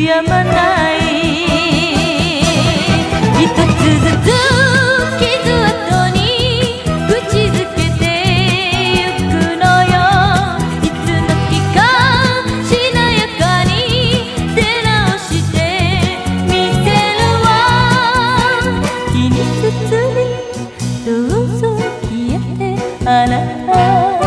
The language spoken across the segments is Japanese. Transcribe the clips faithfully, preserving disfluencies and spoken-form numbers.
やまない。一つずつ傷跡に口づけてゆくのよ。いつの日かしなやかに出直してみせるわ。気にせずにどうぞ消えてあなた。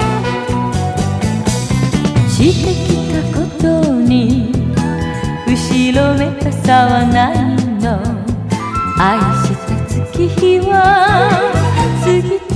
してきたことに後ろめたさはないの。愛した月日は過ぎ